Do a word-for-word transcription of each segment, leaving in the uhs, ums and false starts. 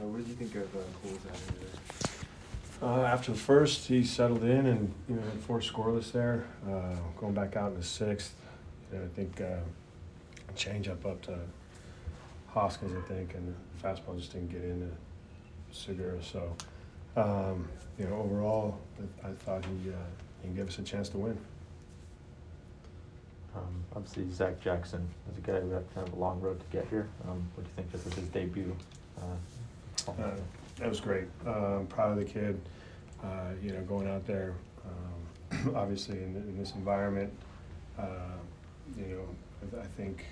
Uh, what did you think of uh, Cole's outing today? Uh, after the first, he settled in and you know had four scoreless there. Uh, going back out in the sixth, you know, I think uh, change up up to Hoskins, I think, and the fastball just didn't get into Segura. So, um, you know, overall, I, I thought he uh, he gave us a chance to win. Um, obviously, Zach Jackson is a guy who had kind of a long road to get here. Um, what do you think this is his debut? Uh, Uh, that was great. Uh, I'm proud of the kid. Uh, you know, going out there, um, obviously in, in this environment, uh, you know, I, th- I think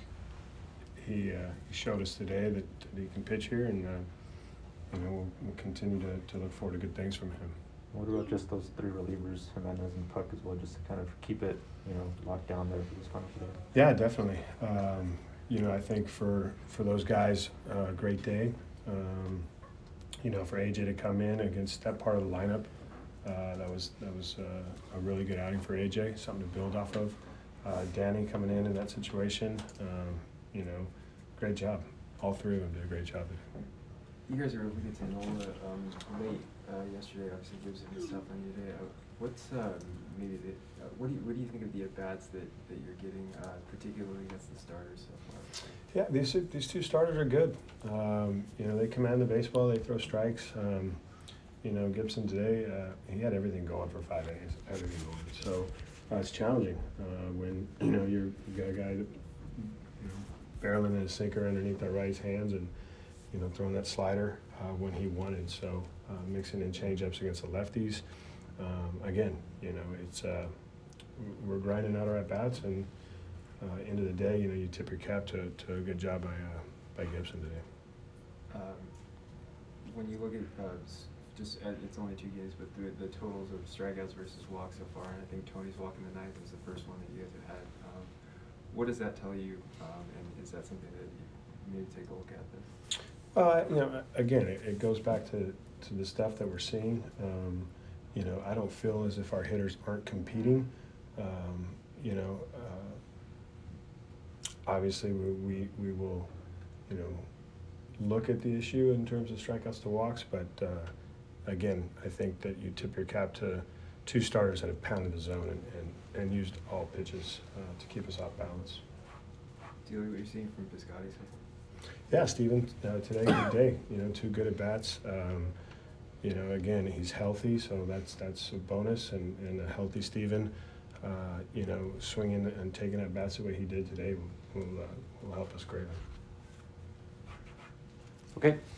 he, uh, he showed us today that, that he can pitch here, and uh, you know, we'll, we'll continue to, to look forward to good things from him. What about just those three relievers, Jimenez and Puck as well, just to kind of keep it, you know, locked down there for this final today? Yeah, definitely. Um, you know, I think for for those guys, uh, a great day. Um, you know, for A J to come in against that part of the lineup, uh, that was that was uh, a really good outing for A J, something to build off of. Uh, Danny coming in in that situation, um, you know, great job. All three of them did a great job. You guys are able to get to Nola um, late uh, yesterday. Obviously, Gibson was tough on you today. Uh, what's uh, maybe the, uh, what do you what do you think of the at bats that, that you're getting, uh, particularly against the starters so far? Yeah, these these two starters are good. Um, you know, they command the baseball. They throw strikes. Um, you know, Gibson today, uh, he had everything going for five innings. Everything going. So uh, it's challenging uh, when you know you're, you got a guy that you know barreling in a sinker underneath that right hands and you know throwing that slider uh, when he wanted. So uh, mixing in changeups against the lefties. Um, again, you know, it's uh, we're grinding out our at bats and. Uh, end of the day, you know, you tip your cap to, to a good job by uh, by Gibson today. Um, when you look at uh, just uh, it's only two games, but the, the totals of strikeouts versus walks so far, and I think Tony's walk in the ninth was the first one that you guys have had. Um, what does that tell you, um, and is that something that you maybe take a look at then? Uh, you know, again, it, it goes back to, to the stuff that we're seeing. Um, you know, I don't feel as if our hitters aren't competing. Um, you know. Uh, Obviously, we, we, we will, you know, look at the issue in terms of strikeouts to walks, but uh, again, I think that you tip your cap to two starters that have pounded the zone and, and, and used all pitches uh, to keep us off balance. Do you like what you're seeing from Piscotty so far? Yeah, Steven, uh, today, good day. You know, two good at bats. Um, you know, again, he's healthy, so that's that's a bonus, and, and a healthy Steven. Uh, you know, swinging and taking at bats the way he did today will, will, uh, will help us greatly. Okay.